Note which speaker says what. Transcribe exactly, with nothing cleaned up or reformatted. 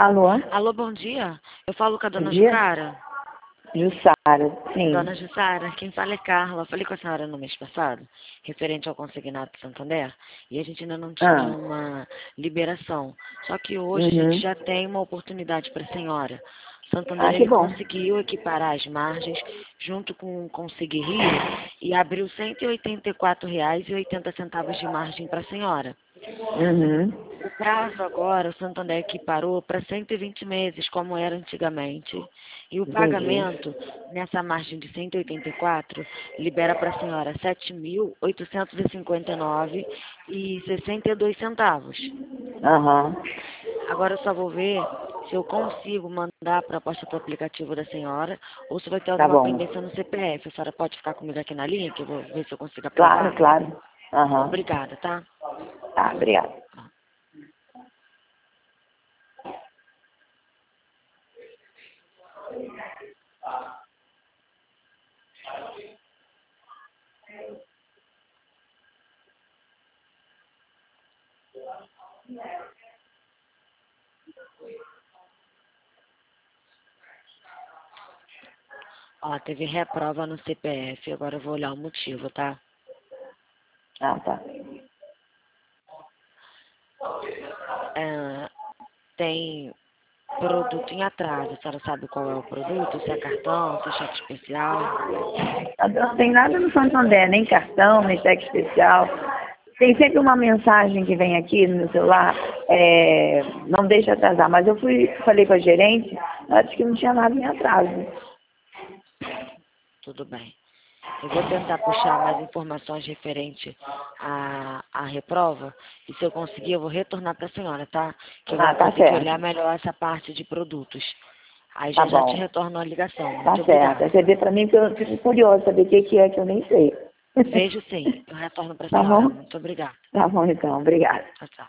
Speaker 1: Alô?
Speaker 2: Alô, bom dia. Eu falo com a
Speaker 1: Bom
Speaker 2: dona
Speaker 1: dia.
Speaker 2: Jussara.
Speaker 1: Jussara, sim.
Speaker 2: Dona Jussara, quem fala é Carla. Eu falei com a senhora no mês passado, referente ao consignado Santander, e a gente ainda não tinha
Speaker 1: Ah.
Speaker 2: uma liberação. Só que hoje a
Speaker 1: Uhum.
Speaker 2: gente já tem uma oportunidade para a senhora. Santander
Speaker 1: Ah, que
Speaker 2: ele
Speaker 1: bom.
Speaker 2: conseguiu equiparar as margens junto com o Consig Rio e abriu cento e oitenta e quatro reais e oitenta centavos de margem para a senhora.
Speaker 1: Uhum.
Speaker 2: O prazo agora, o Santander equiparou para cento e vinte meses, como era antigamente. E o
Speaker 1: Entendi.
Speaker 2: pagamento, nessa margem de cento e oitenta e quatro, libera para a senhora sete mil oitocentos e cinquenta e nove reais e sessenta e dois centavos.
Speaker 1: Aham.
Speaker 2: Agora eu só vou ver se eu consigo mandar a proposta para o aplicativo da senhora ou se vai ter
Speaker 1: Tá
Speaker 2: alguma
Speaker 1: bom.
Speaker 2: pendência no C P F. A senhora pode ficar comigo aqui na linha, que eu vou ver se eu consigo
Speaker 1: Claro,
Speaker 2: aprovar?
Speaker 1: claro. Aham.
Speaker 2: Obrigada, tá?
Speaker 1: Tá, obrigada.
Speaker 2: Ó, teve reprova no C P F, agora eu vou olhar o motivo, tá?
Speaker 1: Ah, tá.
Speaker 2: É, tem produto em atraso, a senhora sabe qual é o produto? Se é cartão, se é cheque especial?
Speaker 1: Não tem nada no Santander, nem cartão, nem cheque especial. Tem sempre uma mensagem que vem aqui no meu celular, é, não deixa atrasar. Mas eu fui, falei com a gerente, ela disse que não tinha nada em atraso.
Speaker 2: Tudo bem. Eu vou tentar puxar mais informações referente à, à reprova e se eu conseguir eu vou retornar para a senhora, tá? Que eu
Speaker 1: Ah,
Speaker 2: vou
Speaker 1: tá
Speaker 2: ter que olhar
Speaker 1: certo.
Speaker 2: melhor essa parte de produtos. Aí
Speaker 1: Tá
Speaker 2: já já te
Speaker 1: bom.
Speaker 2: retorno a ligação.
Speaker 1: Tá
Speaker 2: Muito
Speaker 1: certo.
Speaker 2: obrigada.
Speaker 1: Aí você vê pra mim que eu fico curiosa saber o que, que é que eu nem sei.
Speaker 2: Vejo sim. Eu retorno para a
Speaker 1: Tá
Speaker 2: senhora.
Speaker 1: bom?
Speaker 2: Muito obrigada.
Speaker 1: Tá bom então, obrigada.
Speaker 2: Tchau, tchau.